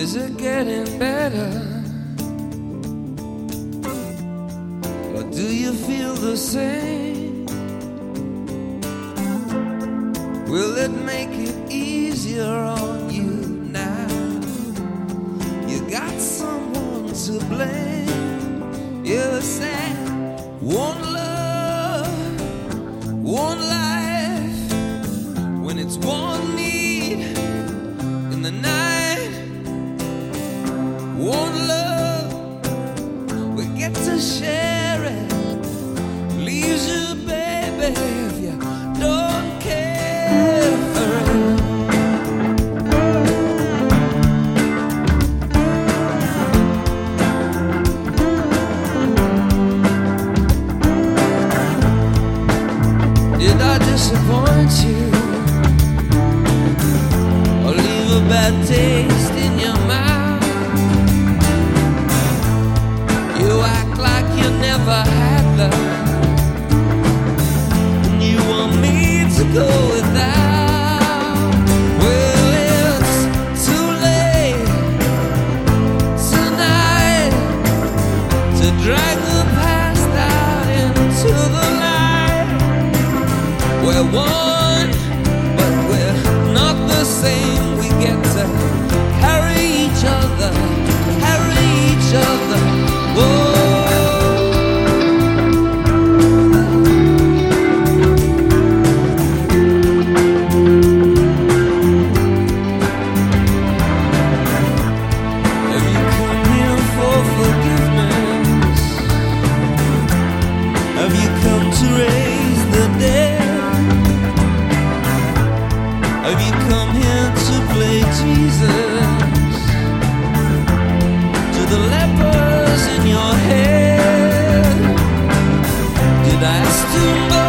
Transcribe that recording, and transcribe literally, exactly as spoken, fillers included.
Is it getting better? Or do you feel the same? Will it make it easier on you now? You got someone to blame. You said one love, one life, when it's one need in the night. One love, we get to share it. Leaves you, baby, if you don't care for it. Did I disappoint you? Or leave a bad taste in your mouth? You act like you never had love, and you want me to go without. Well, it's too late tonight to drag the past out into the light. We're one, but we're not the same. We get to carry each other, carry each other. Whoa. Have you come here for forgiveness? Have you come to raise the dead? Have you come here to play Jesus to the lepers in your head? Did I ask too much?